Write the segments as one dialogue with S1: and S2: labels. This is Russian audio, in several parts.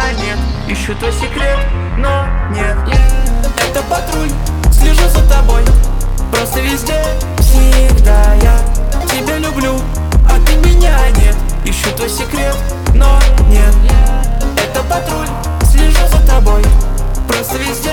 S1: нет. Ищу твой секрет, но нет.
S2: Это патруль, слежу за тобой. Просто везде, всегда я тебя люблю, а ты меня нет.
S1: Ищу твой секрет, но нет.
S2: Это патруль, слежу за тобой.
S1: Просто везде,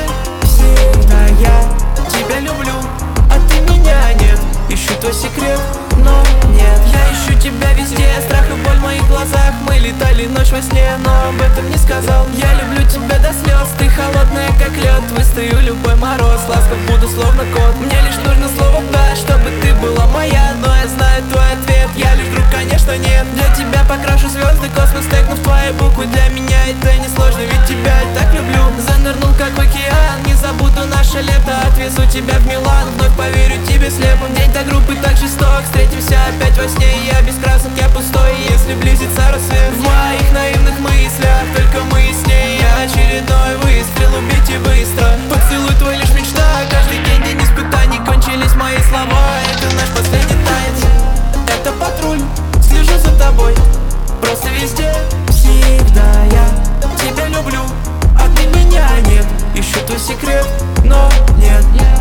S1: всегда я
S2: Тебя люблю, а ты меня нет.
S1: ищу твой секрет, но нет.
S2: Я ищу тебя везде, страх и боль в моих глазах. Мы летали ночь во сне, но об этом не сказал. Я люблю тебя до слез, ты холодная как лед. Выстою любой мороз, ласков буду словно кот. Мне лишь нужно слово «да», чтобы ты была моя. Но я знаю твой ответ, я лишь друг, конечно, нет. Для тебя покрашу звезды, космос, тегнув твои буквы. Для меня это не сложно, ведь тебя я так люблю. Занырнул как в океан, не забуду наше лето. Отвезу тебя в Милан, вновь поверю тебе слепо. День до группы так жесток, встретимся опять во сне. И я без красок, я пустой, если близится рассвет. В моих наивных мыслях только мы с ней. Очередной выстрел, убейте быстро. Поцелуй твой лишь мечта, каждый день испытаний. Кончились мои слова, это наш последний танец. Это патруль, слежу за тобой. Просто везде, всегда я тебя люблю, а ты меня нет.
S1: Ищу твой секрет, но нет.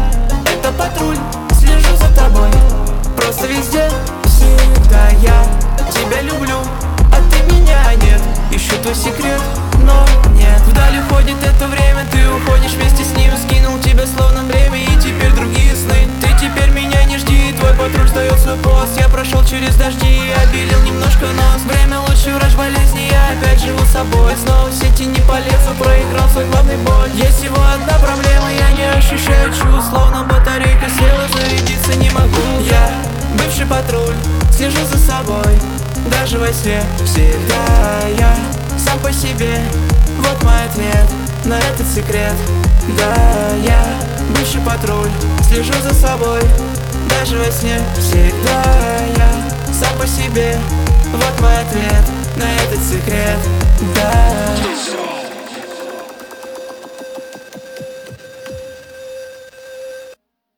S2: Это патруль, слежу за тобой.
S1: Просто везде, всегда я
S2: Тебя люблю, а ты меня нет.
S1: ищу твой секрет, но нет.
S2: Вдаль уходит это время, ты уходишь вместе с ним. Скинул тебя словно время, и теперь другие сны. Ты теперь меня не жди, твой патруль сдает свой пост. Я прошел через дожди и обелил немножко нос. Время лучший врач болезни, я опять живу собой. Снова в сети не полезу, проиграл свой главный бой. Есть всего одна проблема, я не ощущаю чувств. Словно батарейка села, зарядиться не могу. Я бывший патруль, слежу за собой. Даже во сне всегда я сам по себе. Вот мой ответ на этот секрет. Да, я бывший патруль, слежу за собой. Даже во сне всегда я сам по себе. Вот мой ответ на этот секрет. Да.